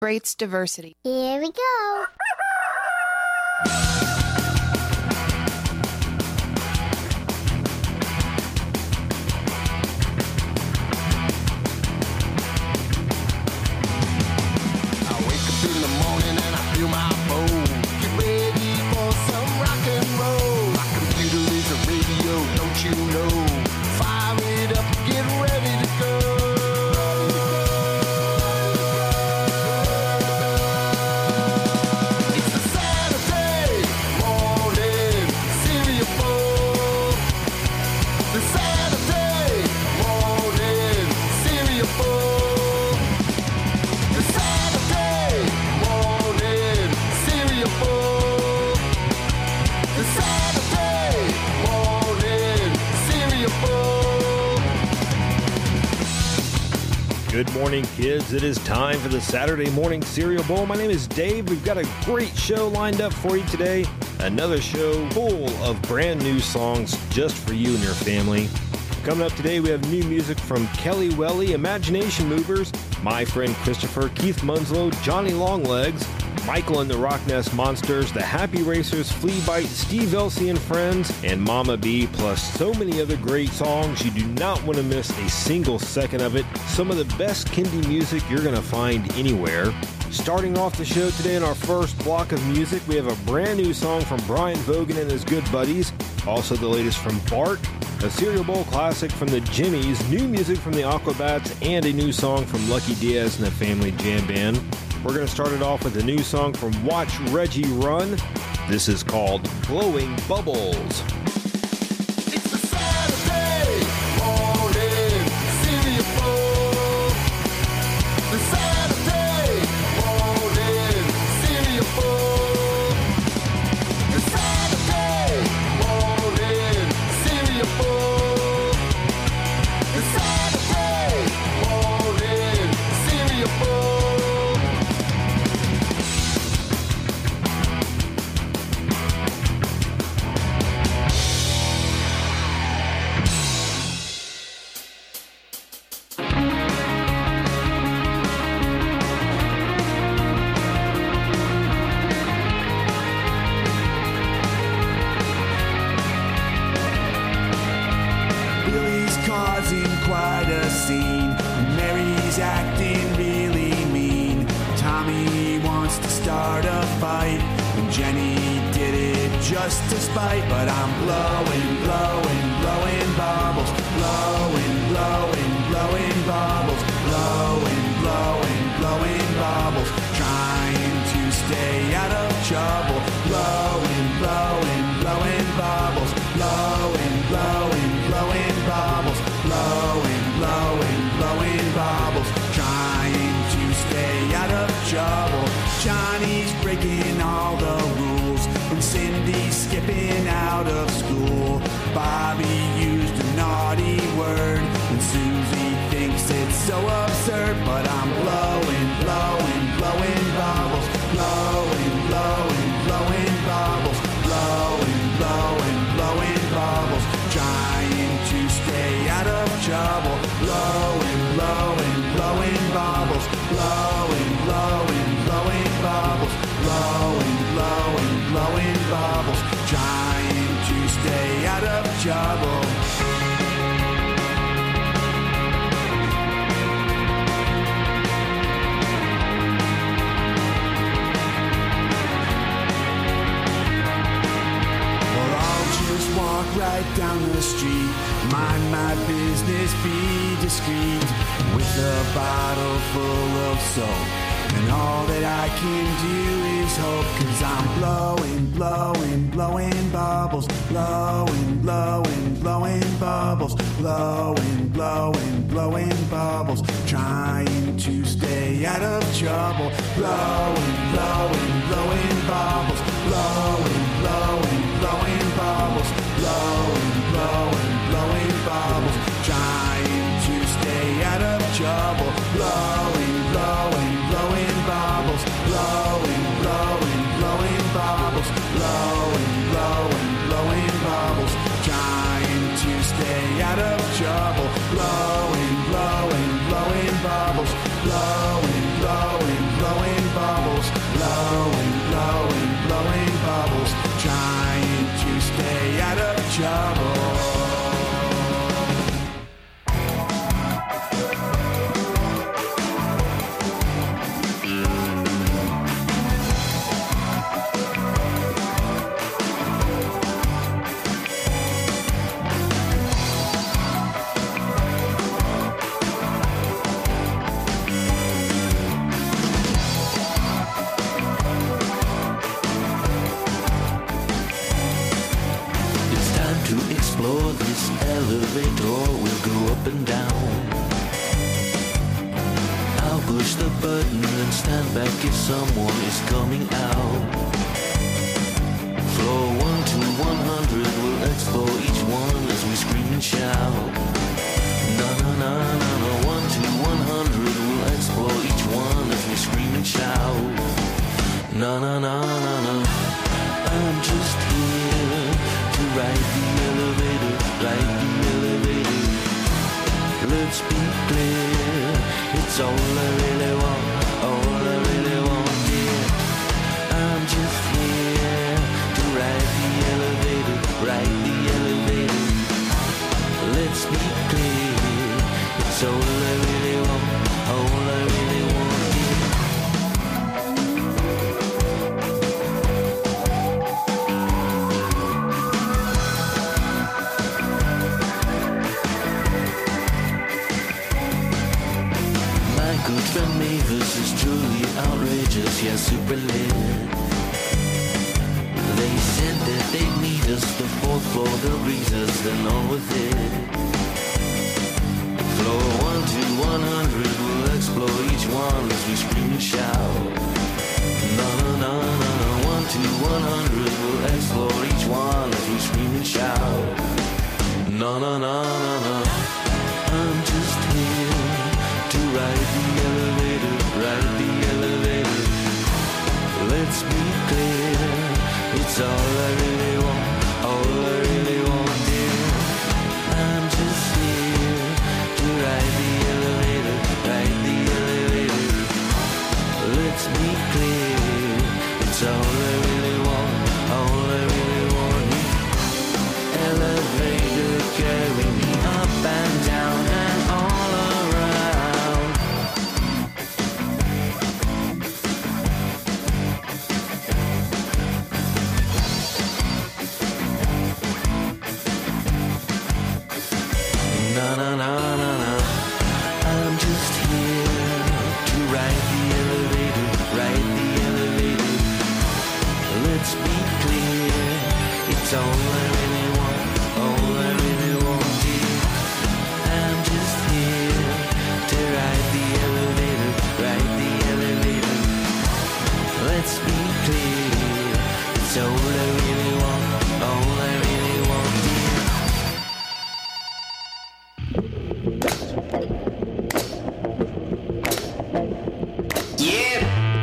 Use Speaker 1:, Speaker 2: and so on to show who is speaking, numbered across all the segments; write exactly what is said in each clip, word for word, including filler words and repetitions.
Speaker 1: celebrates diversity.
Speaker 2: Here we go.
Speaker 3: Good morning, kids. It is time for the Saturday Morning Cereal Bowl. My name is Dave. We've got a great show lined up for you today. Another show full of brand new songs just for you and your family. Coming up today, we have new music from Kelly Welly, Imagination Movers, My Friend Christopher, Keith Munslow, Johnny Longlegs, Michael and the Rock Nest Monsters, The Happy Racers, Flea Bite, Steve Elsey and Friends, and Mama B, plus so many other great songs. You do not want to miss a single second of it. Some of the best Kindy music you're going to find anywhere. Starting off the show today in our first block of music, we have a brand new song from Brian Vogan and his good buddies. Also the latest from Bart, a Cereal Bowl classic from the Jimmies, new music from the Aquabats, and a new song from Lucky Diaz and the Family Jam Band. We're going to start it off with a new song from Watch Reggie Run. This is called Blowing Bubbles.
Speaker 4: It's a Saturday morning cereal bowl. The Saturday morning cereal bowl. The Saturday morning cereal bowl. The Saturday morning cereal bowl. Quite a scene. Mary's acting really mean. Tommy wants to start a fight, and Jenny did it just to spite. But I'm blowing, blowing, blowing bubbles, blowing, blowing, blowing bubbles, blowing, blowing, blowing bubbles, trying to stay out of trouble. Blowing, blowing, blowing bubbles, blowing, blowing, blowing bubbles, blowing, blowing, blowing bubbles, trying to stay out of trouble. Johnny's breaking all the rules, and Cindy's skipping out of school. Bobby used a naughty word, and Susie thinks it's so absurd. But I'm blowing, blowing, blowing bubbles, blowing, blowing, blowing bubbles, blowing, blowing, blowing bubbles, trying to stay out of trouble. Blowing, blowing, blowing bubbles, blowing, blowing, blowing bubbles, blowing, blowing, blowing bubbles, trying to stay out of trouble. Walk right down the street, mind my business, be discreet, with a bottle full of soap, and all that I can do is hope. Cause I'm blowing, blowing, blowing bubbles, blowing, blowing, blowing bubbles, blowing, blowing, blowing bubbles, trying to stay out of trouble. Blowing, blowing, blowing bubbles, blowing, blowing, blowing bubbles, blowing, blowing, blowing bubbles, trying to stay out of trouble. Blowing, blowing, blowing bubbles, blowing, blowing, blowing bubbles, blowing, blowing, blowing bubbles, trying to stay out of trouble. Blowing, blowing, blowing bubbles, blowing, blowing, blowing bubbles, blowing, blowing, blowing bubbles, trying to stay out of trouble.
Speaker 1: Elevator will go up and down. I'll push the button and stand back if someone is coming out. Floor one to one hundred will explore each one as we scream and shout. Na na na na na. One to one hundred will explore each one as we scream and shout. Na na na na na. I'm just here to ride the elevator, ride the elevator. Let's be clear, it's all I really want, all I really want, dear. I'm just here to ride the elevator, ride the elevator. Let's be clear, it's all I really want, all I really want, dear. Good friend Mavis is truly outrageous, yeah, super lit. They said that they'd meet us the fourth floor, they'll grease us, then on with it. Floor one to one hundred will explore each one as we scream and shout. No, no, no, no, no. One to one hundred will explore each one as we scream and shout. No, no, no, no, no. I'm just here to ride the elevator, ride the elevator. Let's be clear, it's all I really want, all I really want, dear. I'm just here to ride the elevator, ride the elevator. Let's be clear, it's all I really want, all I really want. Elevator, carry me up and down and all around. Na na na na na. I'm just here to ride the elevator, ride the elevator. Let's be clear, it's all I really want, all I really want, dear. I'm just here to ride the elevator, ride the elevator. Let's be clear, it's all I really want, all I really want, dear. Yeah.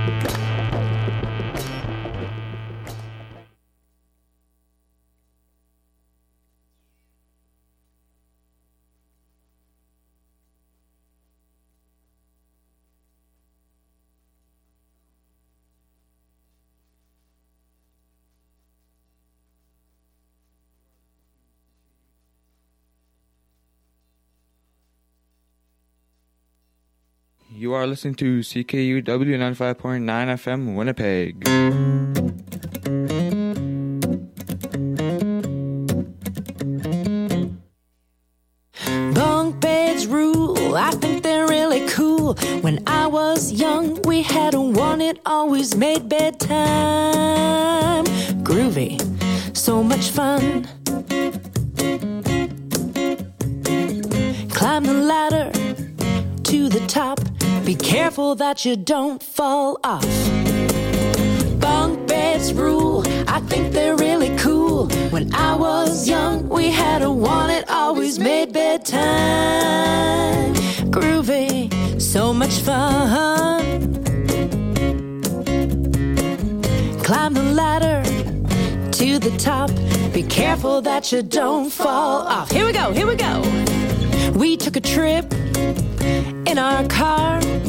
Speaker 2: You are listening to C K U W ninety-five point nine F M Winnipeg.
Speaker 5: Bunk beds rule, I think they're really cool. When I was young, we had a one, it always made bedtime groovy, so much fun. Climb the ladder to the top, be careful that you don't fall off. Bunk beds rule, I think they're really cool. When I was young, we had a one, it always made bedtime groovy, so much fun. Climb the ladder to the top, be careful that you don't fall off. Here we go, here we go. We took a trip in our car,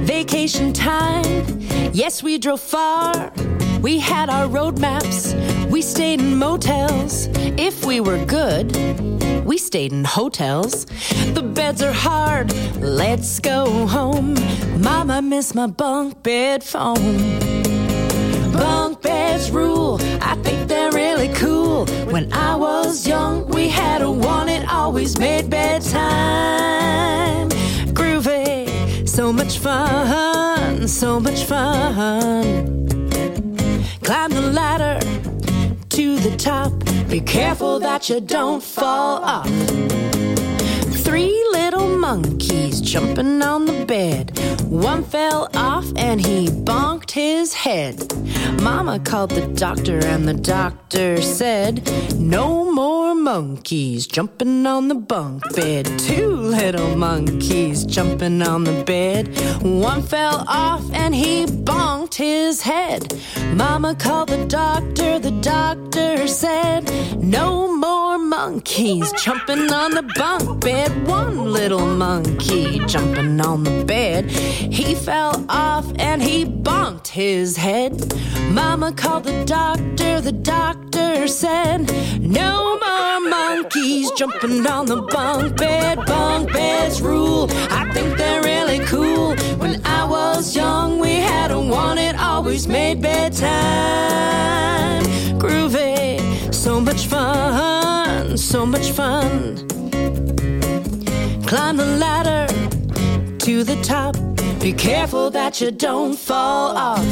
Speaker 5: vacation time. Yes, we drove far. We had our road maps. We stayed in motels. If we were good, we stayed in hotels. The beds are hard. Let's go home. Mama, I miss my bunk bed foam. Bunk beds rule. I think they're really cool. When I was young, we had a one. It always made bedtime groovy. So much fun, so much fun. Climb the ladder to the top. Be careful that you don't fall off. Three little monkeys jumping on the bed. One fell off and he bonked his head. Mama called the doctor and the doctor said, no more monkeys jumping on the bunk bed. Two little monkeys jumping on the bed. One fell off and he bonked his head. Mama called the doctor, the doctor said, no more monkeys jumping on the bunk bed. One little monkey jumping on the bed. He fell off and he bonked his head. Mama called the doctor, the doctor said, no more monkeys jumping on the bunk bed. Bunk beds rule. I think they're really cool. When I was young, we had a one. It always made bedtime groovy. So much fun, so much fun. Climb the ladder to the top. Be careful that you don't fall off.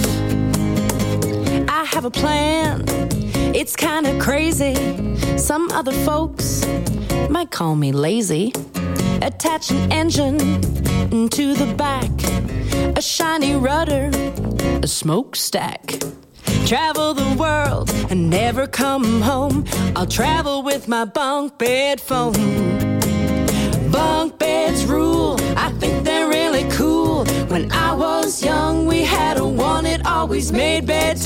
Speaker 5: I have a plan. It's kind of crazy. Some other folks might call me lazy. Attach an engine to the back, a shiny rudder, a smokestack. Travel the world and never come home. I'll travel with my bunk bed foam. Bunk beds rule. I think they're really cool. When I was young, we had a one. It always made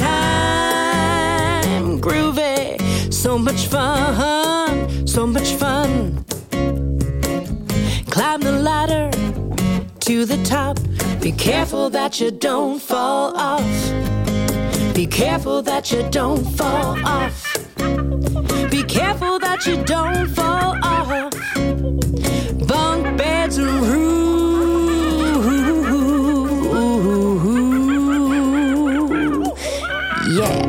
Speaker 5: bedtime groovy. So much fun, so much fun. Climb the ladder to the top. Be careful that you don't fall off. Be careful that you don't fall off. Be careful that you don't fall off. Bunk beds rule. Yeah.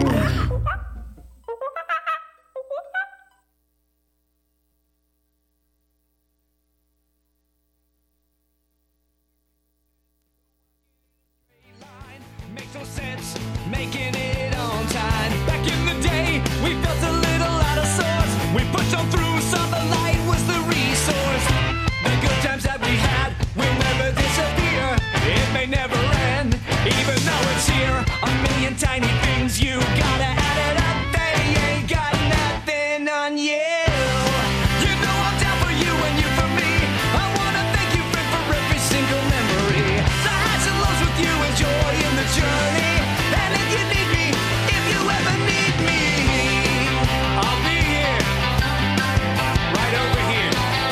Speaker 6: Makes no sense making it on time. Back in the day, we built a little out of sorts. We pushed on through, saw the light was the resource. The good times that we had will never disappear. It may never end, even though it's here. A million tiny things, you gotta add it up. They ain't got nothing on you. You know I'm down for you and you for me. I wanna thank you, friend, for every single memory. The highs and lows with you and joy in the journey. And if you need me, if you ever need me, I'll be here, right over here.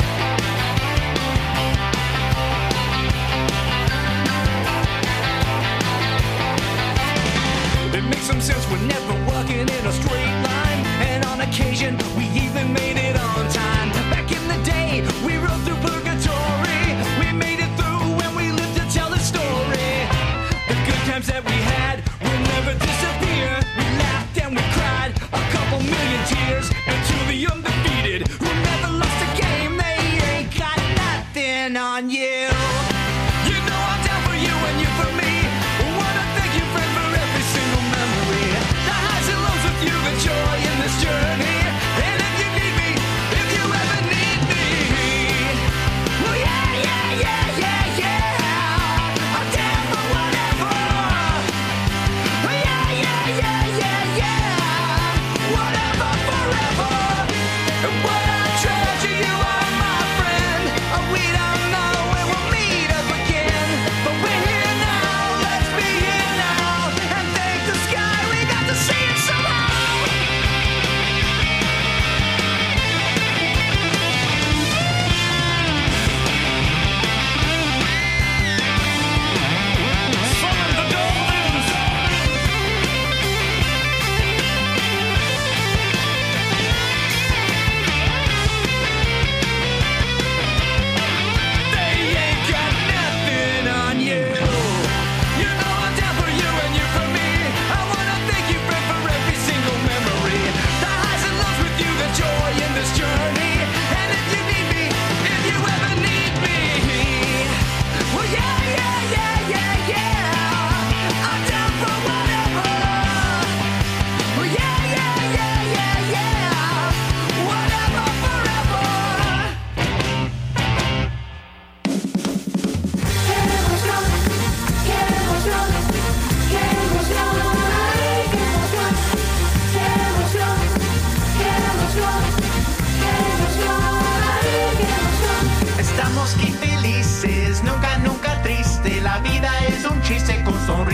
Speaker 6: It makes some sense, we're never walking in a straight line. And on occasion, we even made it on time. Back in the day, we rode through purgatory. We made it through and we lived to tell the story. The good times that we had will never disappear. We laughed and we cried a couple million tears. And to the undefeated who never lost a game, they ain't got nothing on you. You know I'm down for you and you for me. Wanna thank you, friend, for every single memory. The highs and lows with you, the joy in this journey. And if you need me, if you ever need me, well, yeah.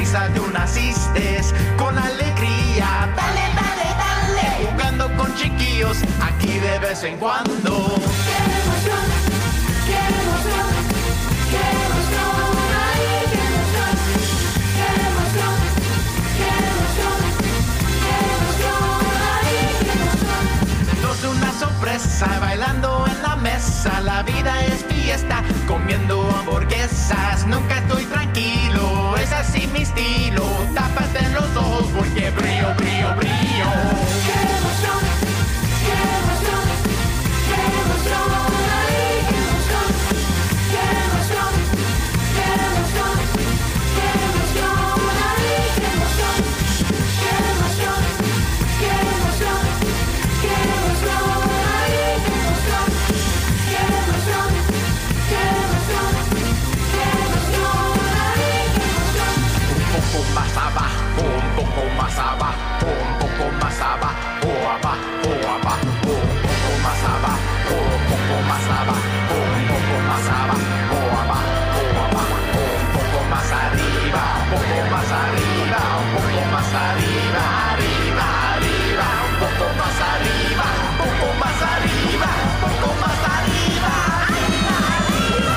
Speaker 4: risa tú naciste con alegría. Dale, dale, dale. Jugando con chiquillos aquí de vez en cuando. ¡Qué emoción! ¡Qué emoción! ¡Qué emoción! ¡Ay, qué emoción! ¡Qué emoción! ¡Qué emoción! ¡Qué emoción! ¡Ay, qué emoción! Dos una sorpresa bailando en la mesa. La vida es fiesta comiendo hamburguesas. Nunca estoy tranquilo, es así mi estilo. Tápate los ojos porque brillo, brillo, brillo. ¡Qué emoción! ¡Qué emoción! ¡Qué emoción! ¡Ay, qué emoción! ¡Qué emoción! ¡Qué emoción! ¡Qué emoción! ¡Ay, qué emoción! ¡Qué emoción! ¡Qué emoción! ¡Qué emoción! ¡Ay, qué emoción! ¡Qué emoción! ¡Qué emoción! ¡Qué emoción! ¡Ay, qué emoción! Un poco más abajo, un poco más abajo, un poco más abajo, abajo, abajo, un poco más abajo, un poco más abajo, un poco más abajo, abajo, abajo, un poco más arriba, un poco más arriba, un poco más arriba, arriba, arriba, un poco más arriba, un poco más arriba, un poco más arriba, arriba, arriba.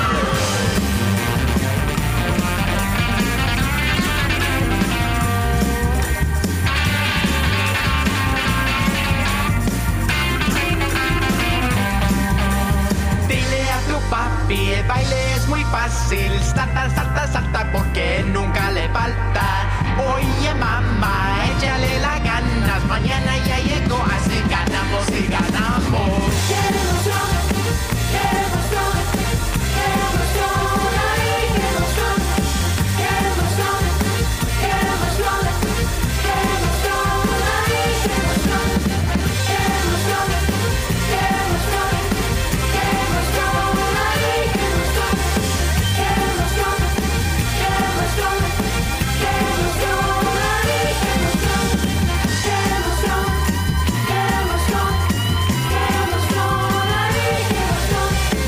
Speaker 4: Dile a tu papi, el baile es muy fácil. Salta, salta, salta porque nunca le falta. Oye mamá, échale las ganas. Mañana ya llegó, así ganamos y ganamos. ¡Qué emoción! ¡Qué emoción! ¡Qué emoción! ¡Ay, qué emoción! ¡Qué emoción! ¡Qué emoción! ¡Qué emoción! ¡Ay, qué emoción! ¡Qué emoción! ¡Qué emoción! ¡Qué emoción! ¡Ay, qué emoción! ¡Qué emoción! ¡Qué emoción! ¡Qué emoción! ¡Ay, qué emoción! ¡Qué emoción! ¡Qué emoción! ¡Qué emoción! ¡Ay, qué emoción!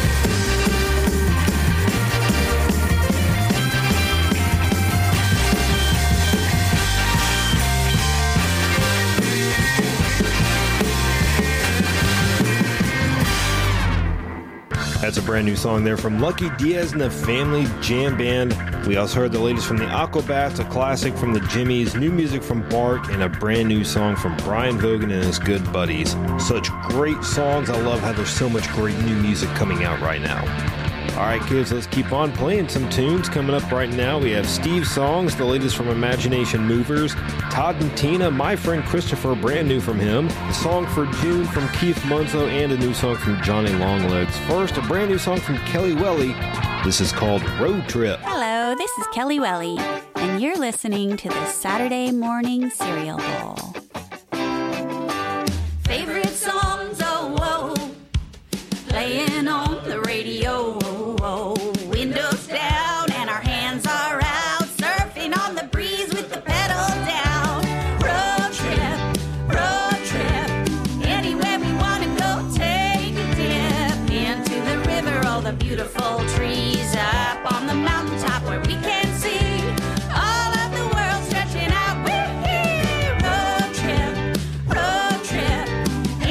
Speaker 3: That's a brand new song there from Lucky Diaz and the Family Jam Band. We also heard the latest from the Aquabats, a classic from the Jimmies, new music from Bark, and a brand new song from Brian Vogan and his good buddies. Such great songs. I love how there's so much great new music coming out right now. All right, kids, let's keep on playing some tunes. Coming up right now, we have Steve's songs, the latest from Imagination Movers, Todd and Tina, My Friend Christopher, brand new from him, the song for June from Keith Munzo, and a new song from Johnny Longlegs. First, a brand new song from Kelly Welly. This is called Road Trip.
Speaker 7: Hello, this is Kelly Welly, and you're listening to the Saturday Morning Cereal Bowl. Favorite songs, oh, whoa, playing on the radio, oh, whoa. Windows down and our hands are out, surfing on the breeze with the pedal down. Road trip, road trip, anywhere we want to go, take a dip into the river, all the beautiful trees up on the mountaintop where we can see all of the world stretching out. Wee-hee! Road trip, road trip,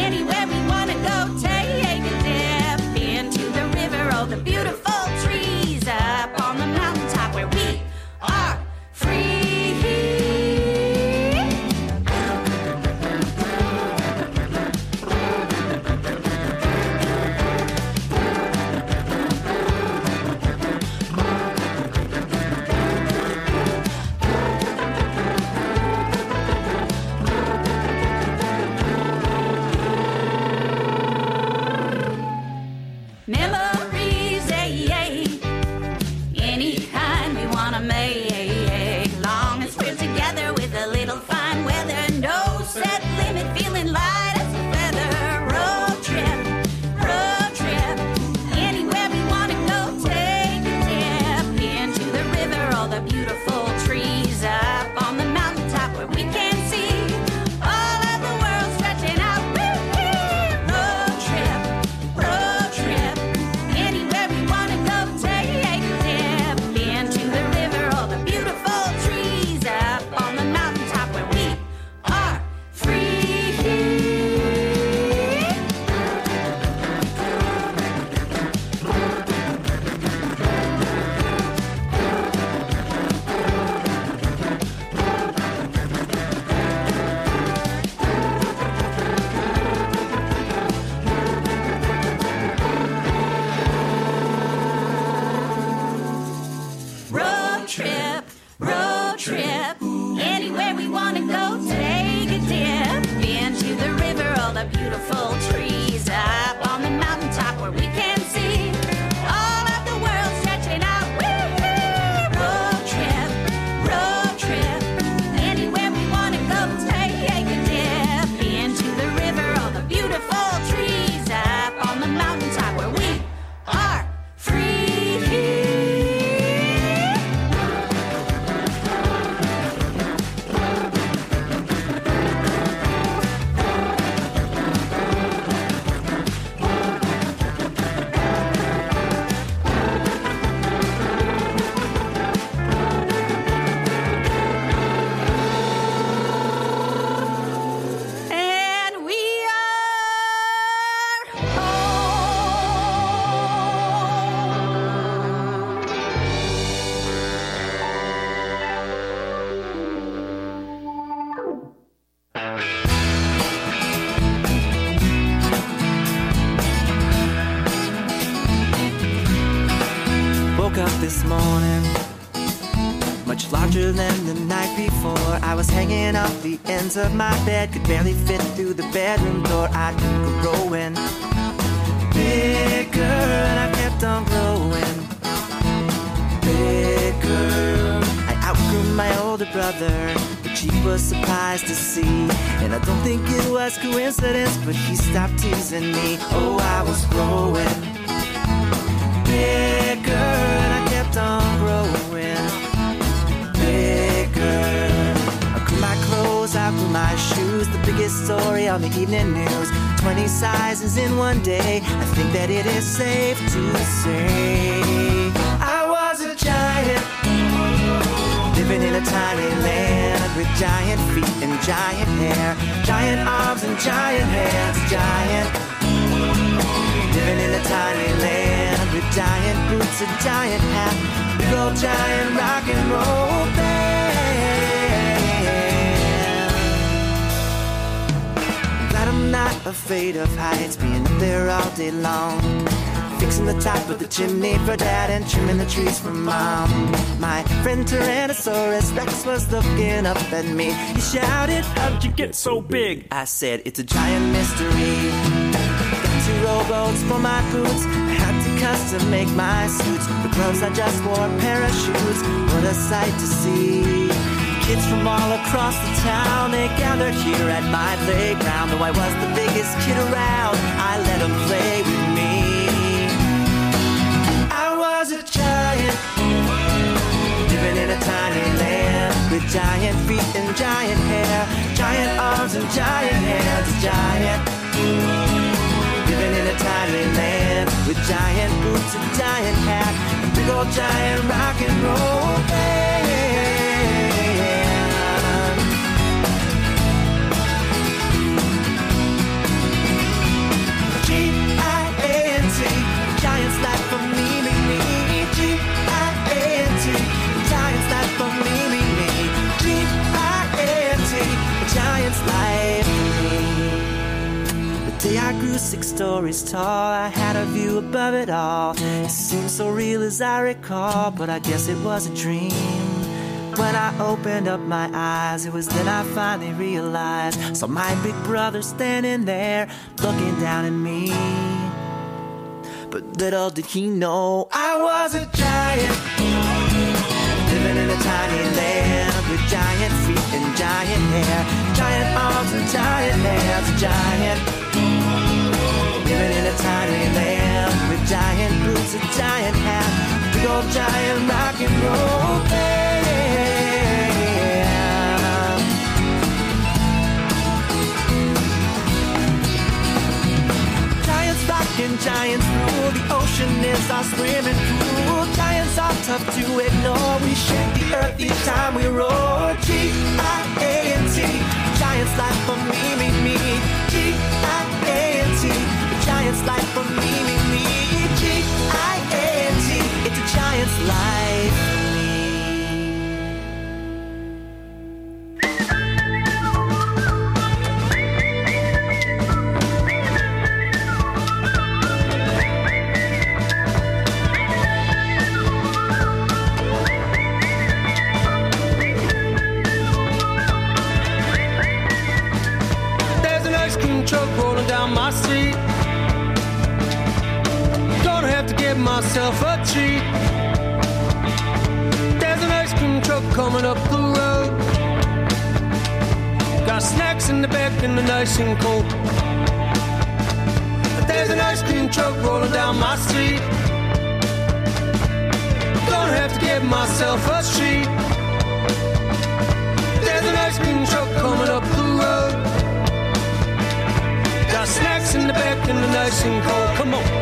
Speaker 8: stranger than the night before. I was hanging off the ends of my bed, could barely fit through the bedroom door. I kept growing bigger, and I kept on growing bigger. I outgrew my older brother, which he was surprised to see. And I don't think it was coincidence, but he stopped teasing me. Oh, I was growing bigger, and I kept on growing bigger. I grew my clothes, I grew my shoes, the biggest story on the evening news. Twenty sizes in one day, I think that it is safe to say I was a giant, living in a tiny land with giant feet and giant hair, giant arms and giant hands. Giant, living in a tiny land with giant boots, a giant hat, big old giant rock and roll band. Glad I'm not afraid of heights, being up there all day long, fixing the top of the chimney for dad and trimming the trees for mom. My friend Tyrannosaurus Rex was looking up at me. He shouted, "How'd you get so big?" I said, "It's a giant mystery." Got two rowboats for my boots, I had to custom make my suits. The gloves I just wore, parachutes, what a sight to see. Kids from all across the town, they gathered here at my playground. Though I was the biggest kid around, I let them play with me. I was a giant, living in a tiny land with giant feet and giant hair, giant arms and giant hands. Giant, living in a tiny land with giant boots and giant hat, a big old giant rock and roll band. G I A N T, giants like for me, me, me. G I A N T, giants like for me, me, me. G I A N T, giants like for me. The day I grew six stories tall, I had a view above it all. It seemed so real as I recall, but I guess it was a dream. When I opened up my eyes, it was then I finally realized. Saw my big brother standing there, looking down at me. But little did he know I was a giant, living in a tiny land with giant feet and giant hair, giant arms and giant hands. Giant, living in a tiny land with giant boots, a giant hat, big old giant rock and roll band. Giants rock and giants rule, the ocean is our swimming pool. Giants are tough to ignore, we shake the earth each time we roar. G I A N T, giants like for me, me, me. G I A N T, giants like for me, me, me. G I A N T, it's a giant's life for me.
Speaker 6: Truck rolling down my street. Gonna have to get myself a treat. There's an ice cream truck coming up the road. Got snacks in the back and the nice and cold. There's an ice cream truck rolling down my street. Gonna have to get myself a treat. There's an ice cream truck coming up the road. Got snacks in the back and the nice and cold. Come on.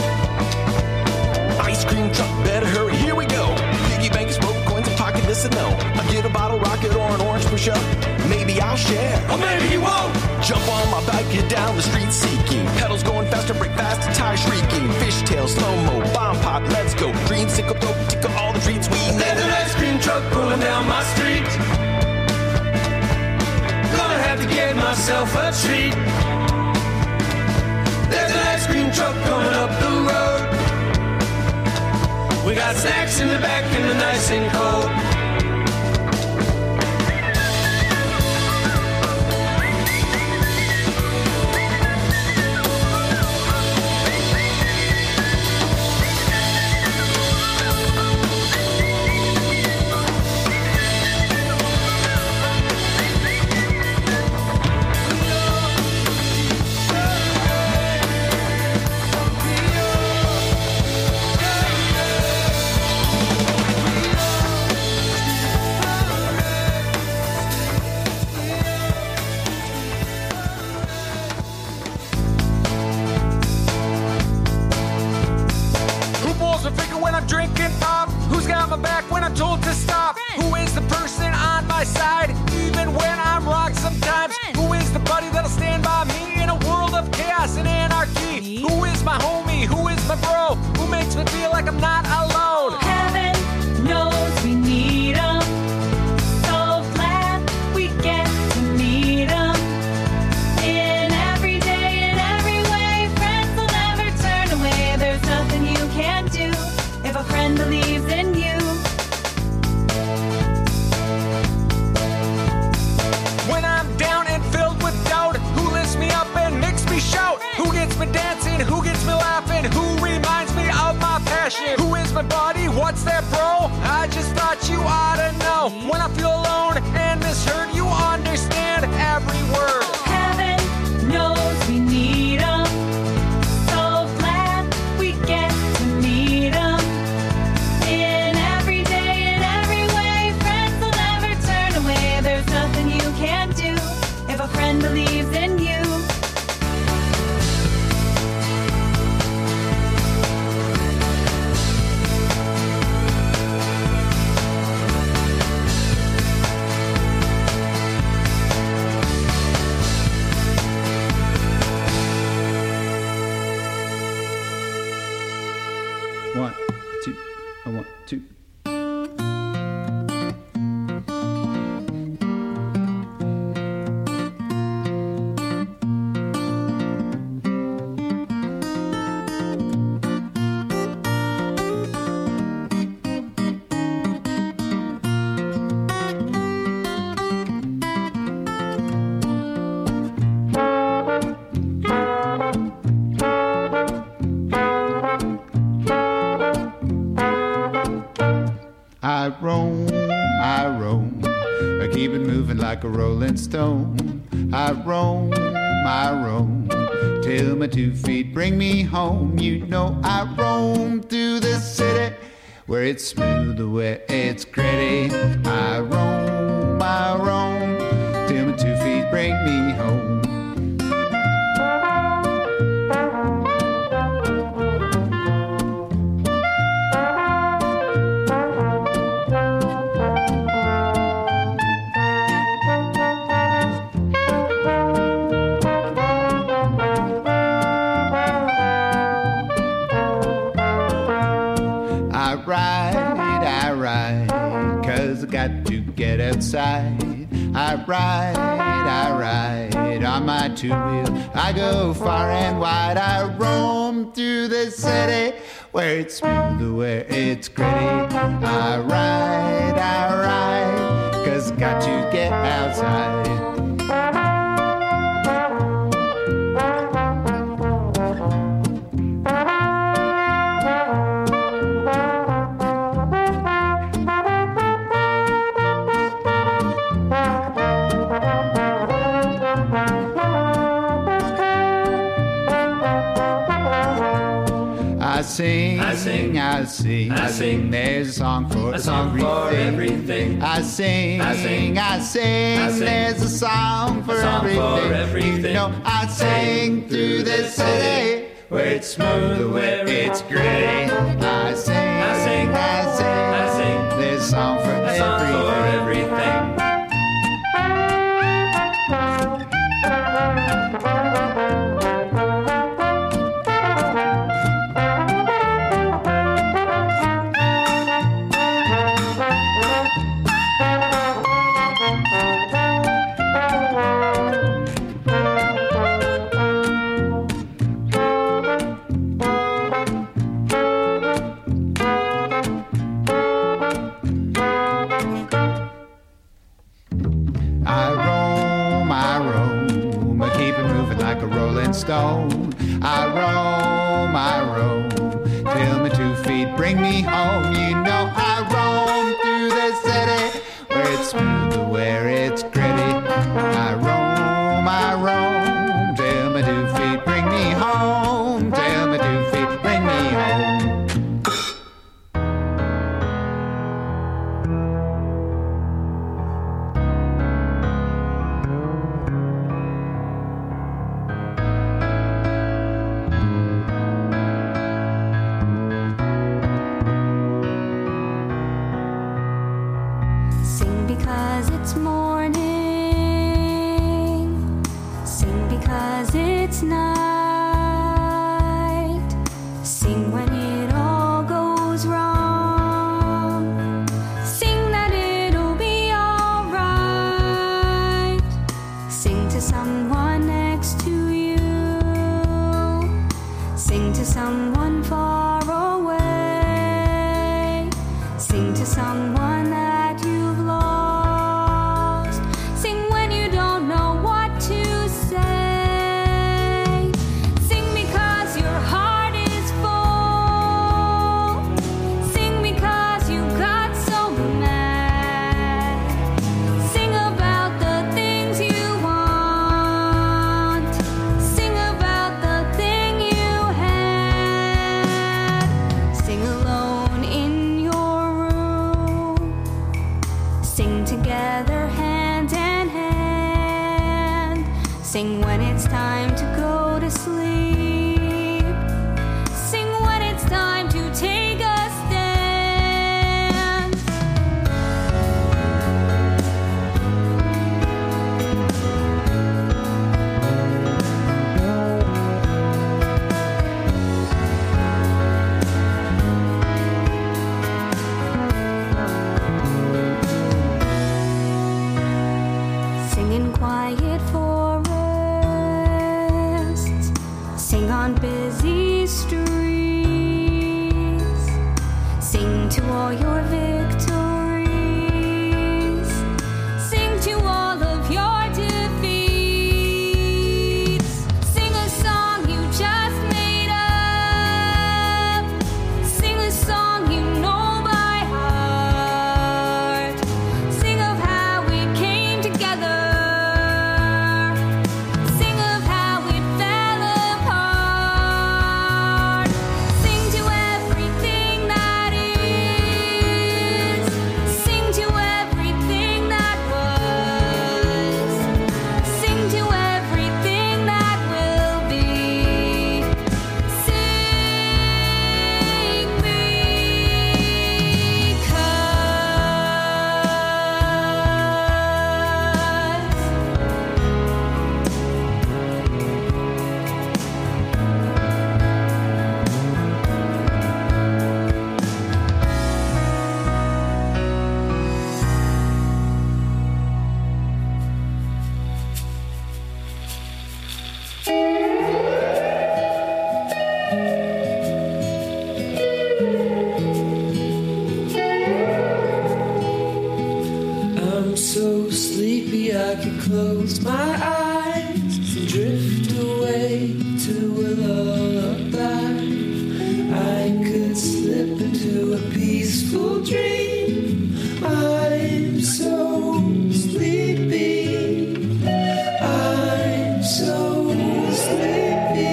Speaker 9: Ice cream truck, better hurry, here we go. Piggy bank, smoke coins, and pocket this and no. I get a bottle rocket or an orange push up. Maybe I'll share,
Speaker 6: or maybe you won't.
Speaker 9: Jump on my bike, get down the street seeking. Pedals going faster, brake fast, tires shrieking. Fishtail, slow-mo, bomb pop, let's go. Green sickle, dope, tickle all the treats we know.
Speaker 6: There's an ice cream truck pulling down my street. Gonna have to get myself a treat. There's an ice cream truck coming up the road. We got snacks in the back and the nice and cold. feel like I'm not alone.
Speaker 5: Heaven knows we need 'em. So glad we get to meet 'em. In every day, in every way, friends will never turn away. There's nothing you can't do if a friend believes in you.
Speaker 6: When I'm down and filled with doubt, who lifts me up and makes me shout? Who gets me dancing? Who gets me laughing? Who reminds me of my passion? Who is my buddy? What's that, bro? I just thought you ought to know. When I feel alone and misheard, you understand every word.
Speaker 5: Heaven knows we need 'em. So glad we get to meet 'em. In every day, in every way, friends will never turn away. There's nothing you can't do if a friend believes in you.
Speaker 10: One, two, a one, two. I roam, I roam, I keep it moving like a rolling stone. I roam, I roam, till my two feet bring me home. You know I roam through the city, where it's smooth, where it's gritty. I roam, I roam, till my two feet bring me home. I ride, I ride, cause I got to get outside. I ride, I ride, on my two-wheel. I go far and wide. I roam through the city, where it's smooth, where it's gritty. I ride, I ride, cause I got to get outside. I sing, I sing, I sing, I sing. There's a song for
Speaker 1: A song for everything.
Speaker 10: I sing,
Speaker 1: I sing,
Speaker 10: I sing.
Speaker 1: I sing.
Speaker 10: There's a song for
Speaker 1: A song
Speaker 10: everything.
Speaker 1: for everything.
Speaker 10: You know, I sing through the city, where it's smooth, where it's gritty. I sing,
Speaker 1: I sing,
Speaker 10: I sing,
Speaker 1: I sing.
Speaker 10: There's a song for
Speaker 1: A song for
Speaker 10: everything.
Speaker 1: everything.
Speaker 10: I roam, I roam, I keep it moving like a rolling stone. I roam, I roam, till my two feet bring me home. You know I roam through the city, where it's smooth, where it's gritty. I roam, I roam, till my two feet bring me home, till my two feet bring me home.
Speaker 11: Sing because it's morning. someone next to you. Sing to someone far away. Sing to someone that you've lost. Sing when you don't know what to say. Sing because your heart is full. Sing because you got so mad. Sing about the things you want. Sing about the thing you had. Sing alone in your room. Sing together hand in hand. Sing when it's time to go to sleep. Sing when it's time to take a stand. Sing in quiet forests. Sing on busy streets. Sing to all your victories. Sing to all of your defeats. Sing a song you just made up. Sing a song you know by heart. Sing of how we came together. Sing of how we fell apart. Sing to everything that is. Sing to everything that was. Sing to everything that will be. Sing because
Speaker 6: I'm so sleepy I could close my eyes and drift away to a lullaby. I could slip into a peaceful dream. I'm so sleepy. I'm so sleepy.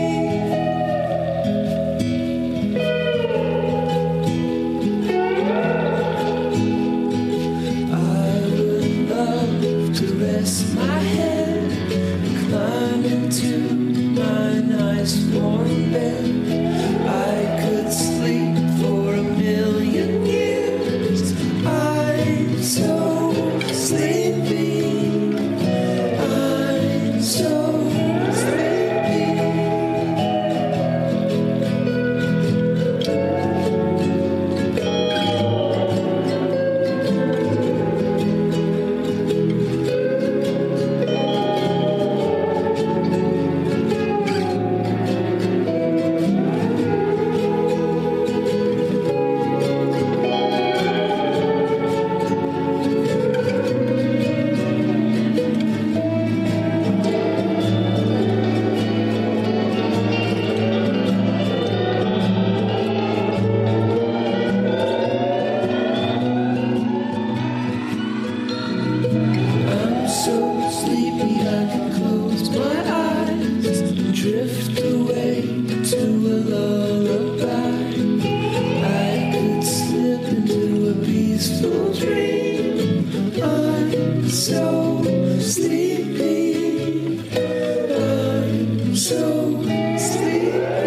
Speaker 6: I would love to rest my head and climb into my nice warm bed. I could sleep for a million years. I'm so sleepy. I'm so sleepy. I'm so sleepy I can close my eyes and drift away to a lullaby. I could slip into a peaceful dream. I'm so sleepy. I'm so sleepy.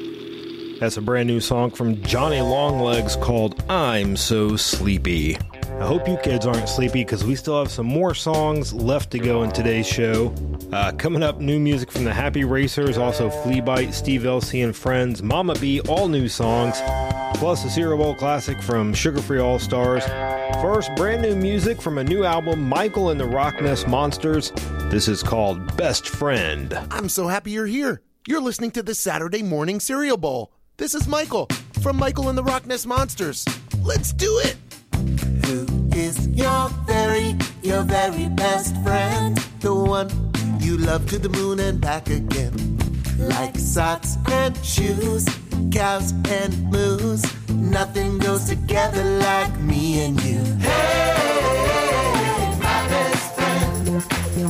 Speaker 3: That's a brand new song from Johnny Longlegs called I'm So Sleepy. I hope you kids aren't sleepy because we still have some more songs left to go in today's show. Uh, coming up, new music from the Happy Racers, also Fleabite, Steve Elsey and Friends, Mama B, all new songs, plus a Cereal Bowl classic from Sugar Free All Stars. First, brand new music from a new album, Michael and the Rockness Monsters. This is called Best Friend.
Speaker 12: I'm so happy you're here. You're listening to the Saturday Morning Cereal Bowl. This is Michael from Michael and the Rockness Monsters. Let's do it! Who is your very, your very best friend? The one you love to the moon and back again. Like socks and shoes, cows and moose. Nothing goes together like me and you. Hey, my best friend.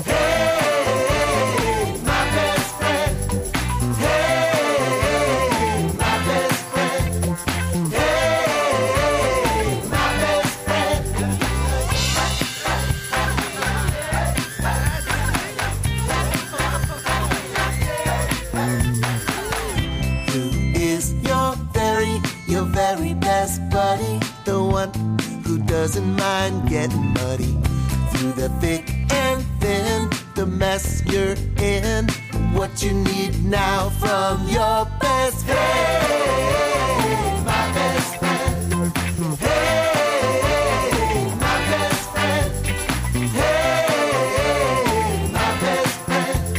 Speaker 12: Hey, my best friend. Hey, my best friend. Hey, my best friend. Who is your very, your very best buddy? The one who doesn't mind getting muddy. Through the thick and thin, the mess you're in. What you need now from your best friend. Hey, my best friend. Hey, my best friend. Hey, my best friend.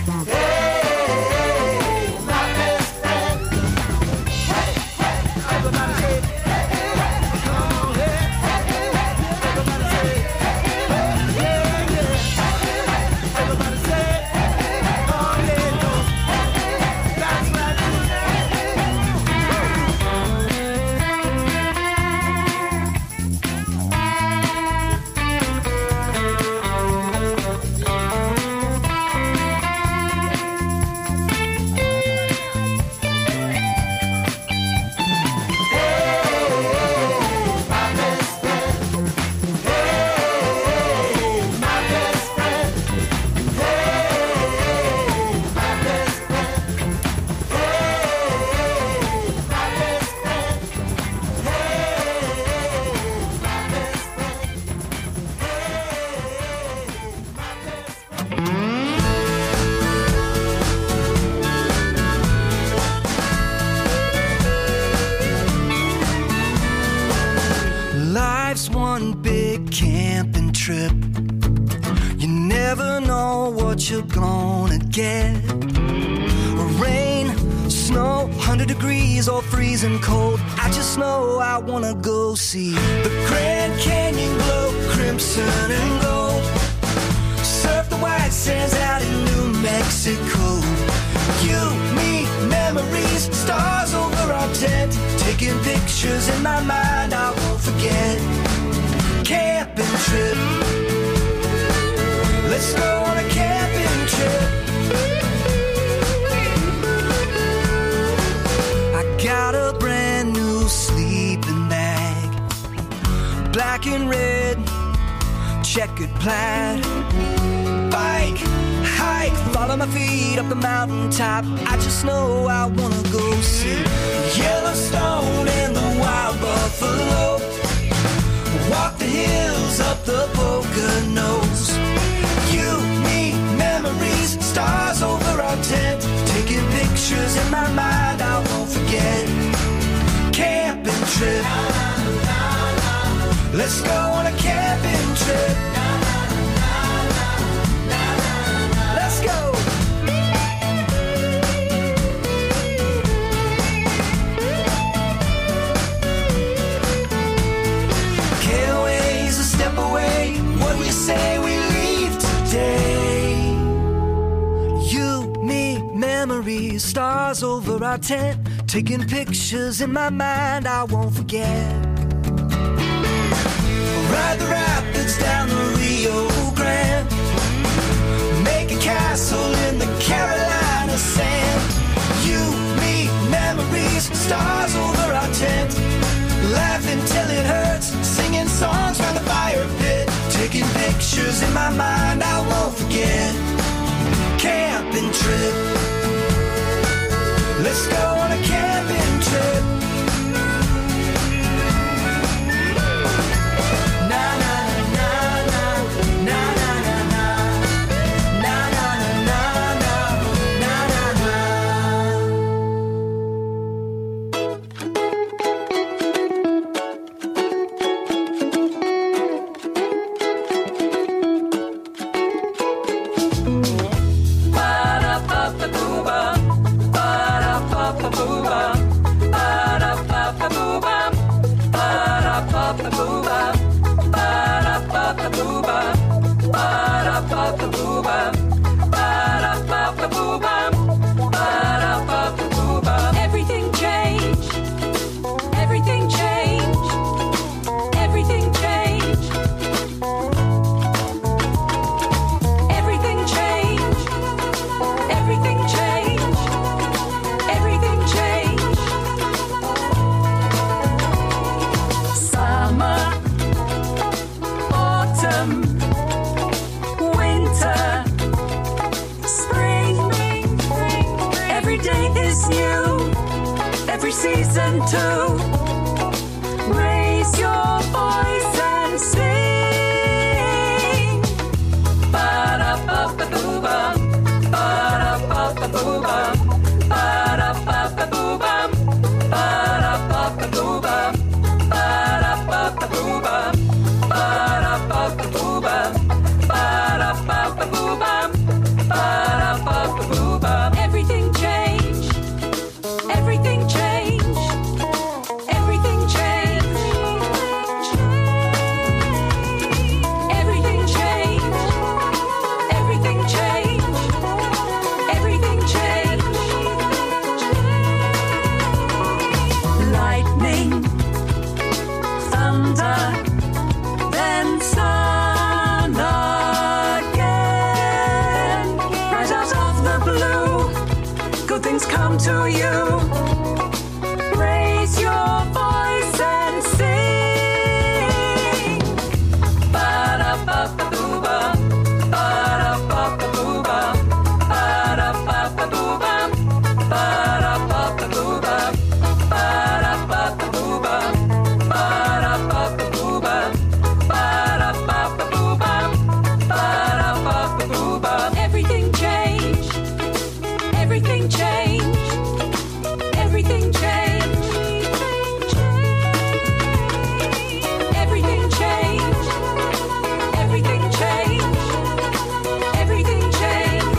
Speaker 12: Hey, my best friend. Hey, hey, everybody say, hey, hey, hey, come on, hey, hey, hey, hey, everybody say, hey, hey, hey, yeah, yeah, hey, hey, hey, everybody say, hey, hey, hey, oh, yeah, no, hey, hey, hey, that's right, hey, hey, hey,
Speaker 8: Life's one big camping trip. You never know what you're gonna get. Rain, snow, one hundred degrees or freezing cold. I just know I wanna go see the Grand Canyon glow, crimson and gold. Surf the white sands out in New Mexico. You, me, memories, stars over our tent. Taking pictures in my mind I won't forget. Camping trip. Let's go on a camping trip. I got a brand new sleeping bag. Black and red, checkered plaid. Bike, hike, follow my feet up the mountaintop. I just know I wanna go see Yellowstone and the wild buffalo. Walk the hills up the Poconos. You, me, memories, stars over our tent. Taking pictures in my mind I won't forget. Camping trip. Let's go on a camping trip. Let's go. Caraway's a step away. What do you say we leave today? You, me, memories, stars over our tent. Taking pictures in my mind I won't forget. Ride the rapids down the Rio Grande. Make a castle in the Carolina sand. You, me, memories, stars over our tent. Laughing till it hurts, singing songs by the fire pit. Taking pictures in my mind I won't forget. Camping trip. Let's go on a camping trip. Na
Speaker 13: Every day is new, every season too. Raise your voice and sing. Ba-da-ba-ba-boo-ba, ba-da-ba-ba-boo-ba, ba-da-ba-ba-boo-ba, ba-da-ba-ba-boo-ba, ba-da-ba-ba-boo-ba, ba-da-ba-ba-boo-ba, ba-da-ba-ba-boo-ba, ba-da-ba-ba-boo-ba. Everything changed, everything changed, everything changed, everything changed, everything changed, everything changed. Lightning, thunder, then sun again. Right out of the blue, good things come to you. Raise your voice and sing. Ba-da-ba-ba-boo-ba, ba-da-ba-ba-boo-ba, ba-da-ba-ba-boo-ba, ba-da-ba-ba-boo-ba, ba-da-ba-ba-boo-ba, ba-da-ba-ba-boo-ba, ba-da-ba-ba-boo-ba, ba-da-ba-ba-boo-ba. Everything changed, everything changed, everything changed, everything changed, everything changed, everything changed,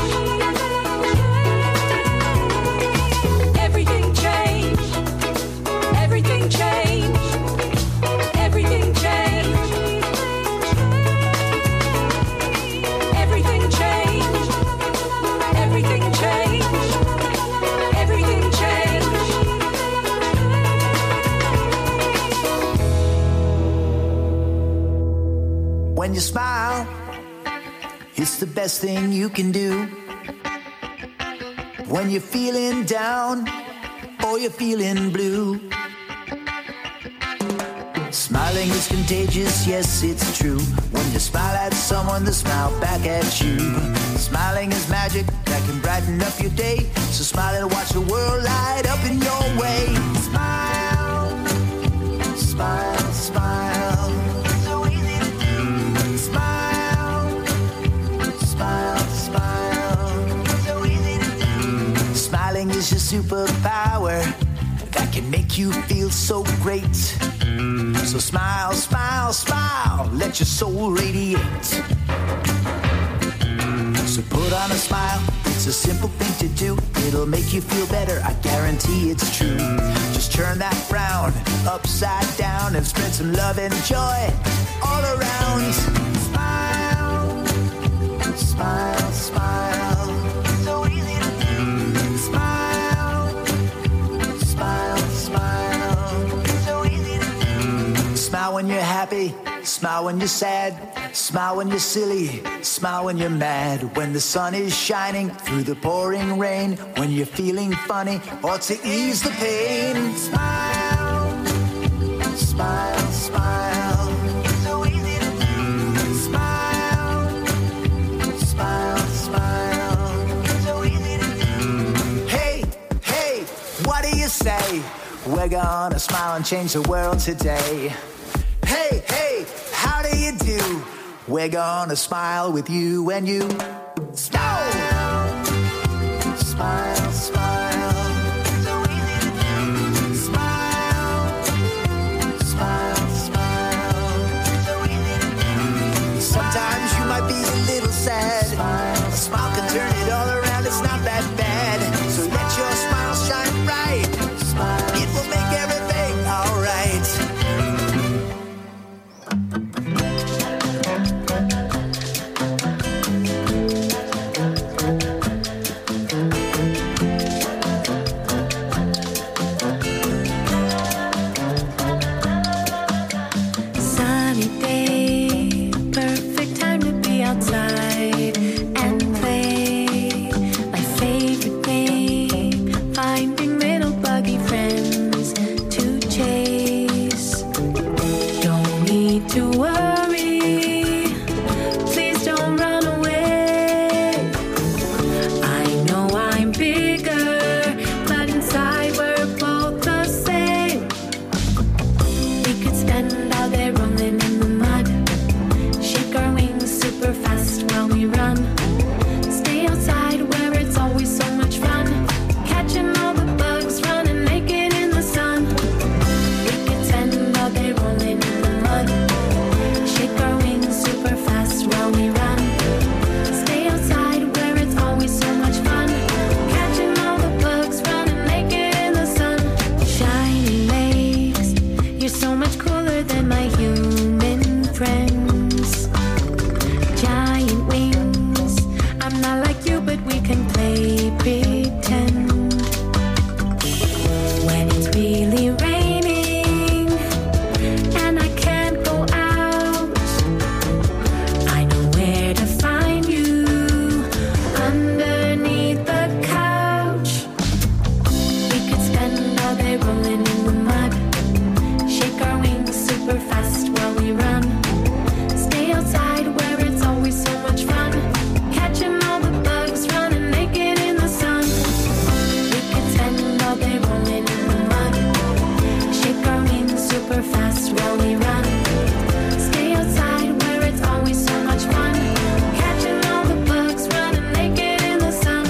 Speaker 13: everything changed, everything changed, everything changed, everything changed, everything changed, everything changed.
Speaker 14: When you smile, it's the best thing you can do. When you're feeling down or you're feeling blue, smiling is contagious, yes, it's true. When you smile at someone, they smile back at you. Smiling is magic that can brighten up your day. So smile and watch the world light up in your way. Smile, smile, smile. So easy to do. Smile, smile, smile. So easy to do. Smiling is your superpower that can make you feel so great. So smile, smile, smile, let your soul radiate. So put on a smile, it's a simple thing to do. It'll make you feel better, I guarantee it's true. Just turn that frown upside down and spread some love and joy all around. Smile, smile, smile. So easy to do. Smile, smile, smile. So easy to do. Smile when you're happy, smile when you're sad, smile when you're silly, smile when you're mad. When the sun is shining through the pouring rain, when you're feeling funny or to ease the pain. Smile, smile, smile. So easy to do. Smile, smile, smile. So easy to do. Hey, hey, what do you say? We're gonna smile and change the world today. Hey, hey, how do you do? We're gonna smile with you and you. Smile, smile, smile. So easy to do. Smile, smile, smile. So easy to do. Sometimes you might be a little sad. Smile, a smile can turn it all around. It's not that bad. So let your smile shine bright. Smile, it will make everything all right.
Speaker 11: fast will we run? Stay outside where it's always so much fun. Catching all the bugs, running naked in the sun.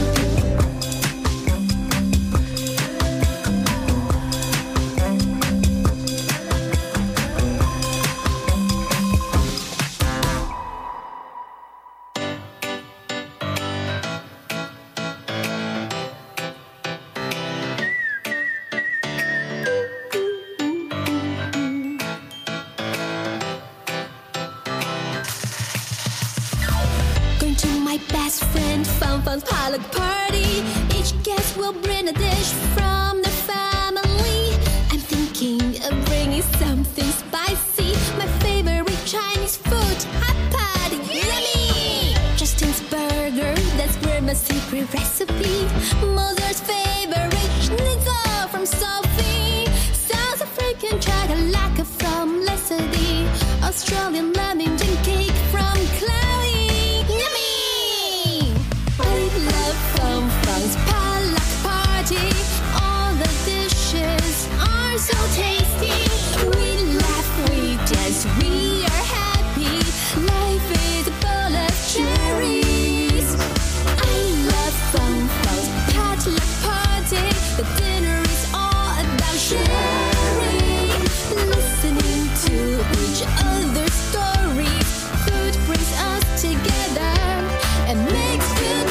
Speaker 15: Going to my best friend Fun Fun's potluck party. Each guest will bring a dish from the family. I'm thinking of bringing something spicy. My favorite Chinese food, hot pot, yummy! Justin's burger, that's Grandma's secret recipe. Mother's favorite schnitzel from Sophie. South African chakalaka from Leslie. Australian lemon gin cake from Chloe. Yummy! I love Fun Fun's potluck party. All the dishes are so tasty. We laugh, we dance, we are happy. Life is full of cherries. I love Fun Fun's potluck party. The dinner is all about sharing. Listening to each other's stories. Food brings us together and makes good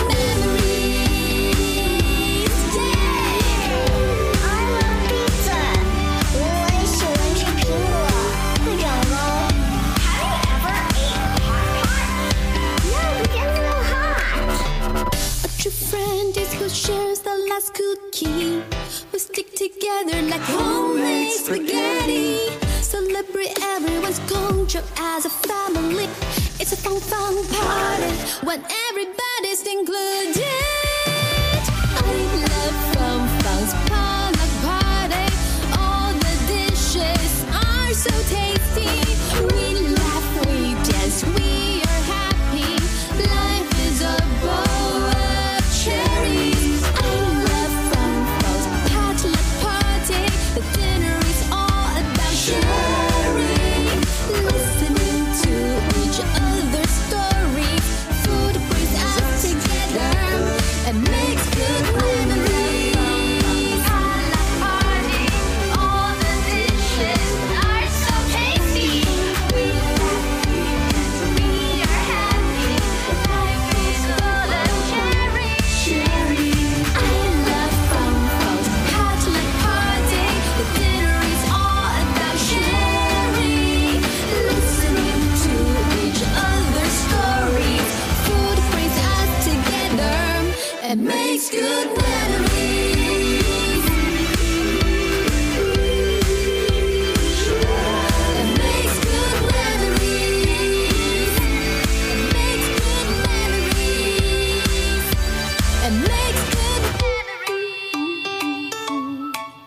Speaker 15: memories. Yeah! I love pizza. 我也喜欢吃苹果。会长吗 Have you ever ate hot pot? No, because it's so hot. A true friend is who shares the last cookie. We stick together like homemade spaghetti. Celebrate everyone's culture as a family. It's a fun, fun party when everybody's included. I love Fun Fun's potluck party. All the dishes are so tasty. We laugh, we dance, we are happy. Life is a bowl of cherries. I love Fun Fun's potluck party. The dinner is all about sharing. Listening to each other's stories. Food brings us together and makes good memories. Potluck party. All the dishes are so tasty. We laugh, we dance, we are happy. Life is full of cherries. I love Fun Fun's potluck party. The dinner is all about sharing. Listening to each other's stories. Food brings us together and makes good memories. And makes good memories. And makes good memories. And makes good memories.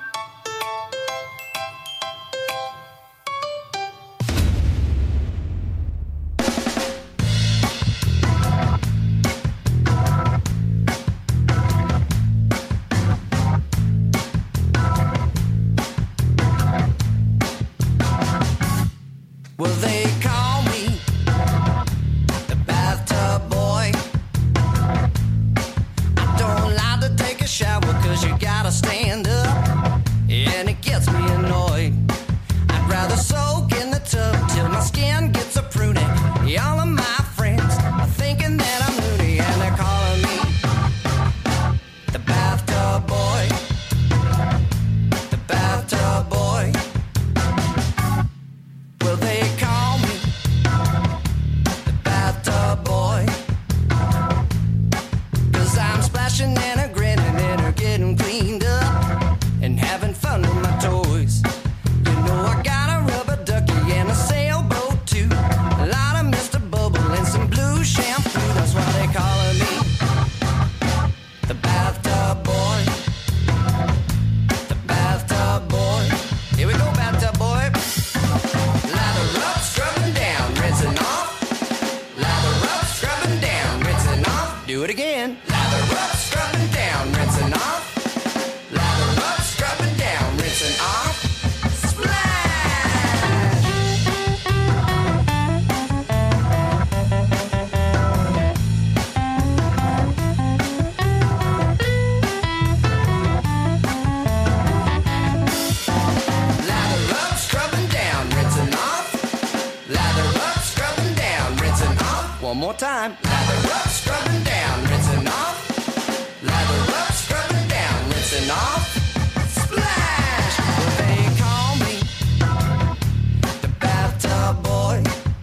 Speaker 6: Well, they call me the bathtub boy. I don't like to take a shower cause you gotta stand up, and it gets me annoyed. I'd rather soak in the tub till my skin gets a pruning. All of my friends are thinking that I'm loony, and they're calling me the bathtub boy. The bathtub boy. Well, they call me the bathtub boy, cause I'm splashing and a grinning and a getting cleaned up. One more time. Lather up, scrubbing down, rinsing off. Lather up, scrubbing down, rinsing off. Splash! Well, they call me the bathtub boy.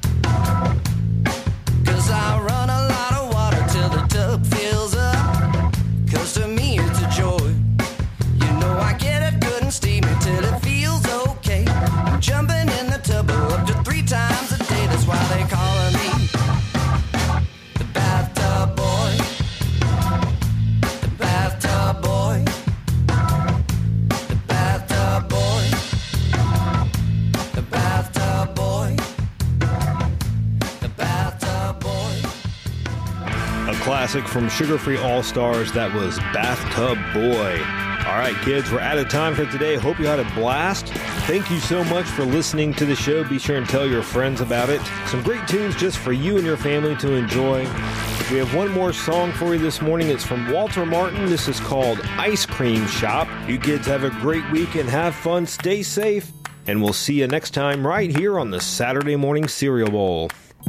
Speaker 6: 'Cause I run a lot of water till the tub fills up. 'Cause to me it's a joy. You know I get it good and steamy till it feels okay. I'm jumping in the tub up to three times a day. That's why they call me the bathtub boy. The bathtub boy. The bathtub boy. The bathtub boy. The bathtub boy.
Speaker 3: A classic from Sugar Free All Stars, that was Bathtub Boy. All right, kids, we're out of time for today. Hope you had a blast. Thank you so much for listening to the show. Be sure and tell your friends about it. Some great tunes just for you and your family to enjoy. We have one more song for you this morning. It's from Walter Martin. This is called Ice Cream Shop. You kids have a great week and have fun. Stay safe, and we'll see you next time right here on the Saturday Morning Cereal Bowl.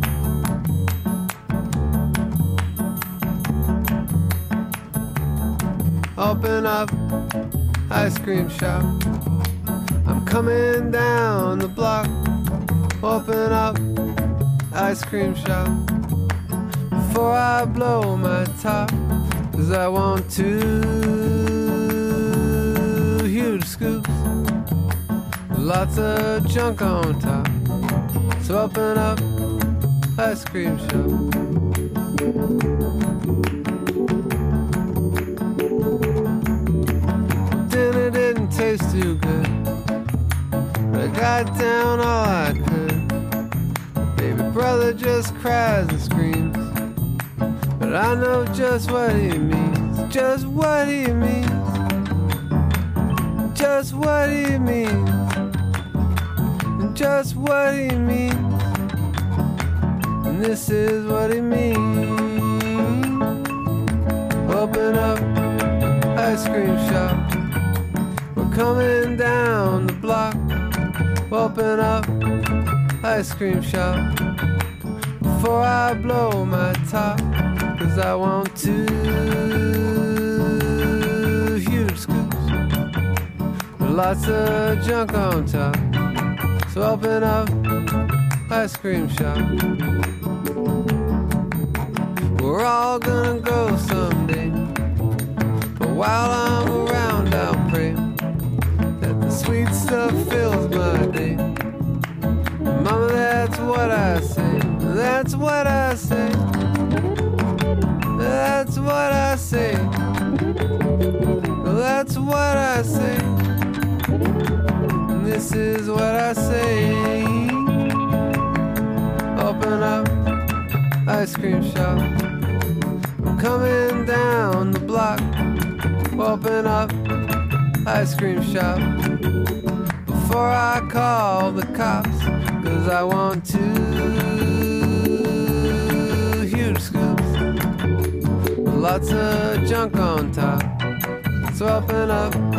Speaker 16: Open up, ice cream shop. I'm coming down the block. Open up, ice cream shop. Before I blow my top, 'cause I want two huge scoops. Lots of junk on top. So open up, ice cream shop. Dinner didn't taste too good, but I got down all I could. Baby brother just cries and screams, but I know just what he means, just what he means, just what he means, and just what he means, and this is what he means. Open up, ice cream shop. We're coming down the block. Open up, ice cream shop. Before I blow my top, 'cause I want two huge scoops with lots of junk on top. So open up, ice cream shop. We're all gonna go someday, but while I'm around I'll pray that the sweet stuff fills my day. Mama, that's what I say, that's what I say, that's what I say, that's what I say, and this is what I say. Open up, ice cream shop. I'm coming down the block. Open up, ice cream shop. Before I call the cops, 'cause I want two huge scoops with lots of junk on top. So open up,